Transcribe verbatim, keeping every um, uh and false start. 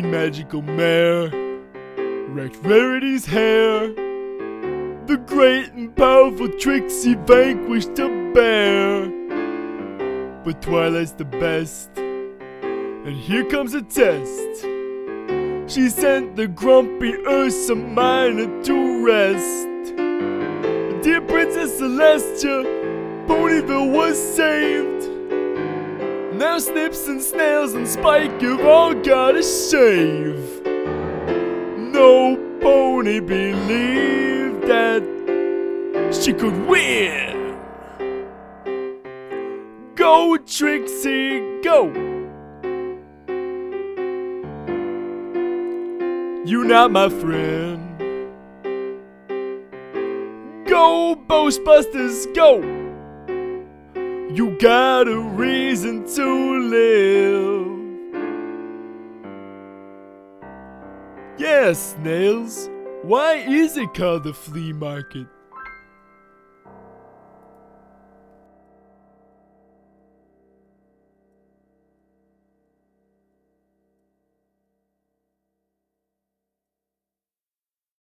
green magical mare wrecked Rarity's hair. The great and powerful Trixie vanquished a bear. But Twilight's the best, and here comes a test. She sent the grumpy Ursa Minor to rest. Dear Princess Celestia, Ponyville was saved. Now Snips and Snails and Spike have all gotta shave. No pony believed that she could win. Go Trixie, go! You not my friend. Go Ghostbusters, go! You got a reason to live. Yeah, Snails, why is it called the flea market?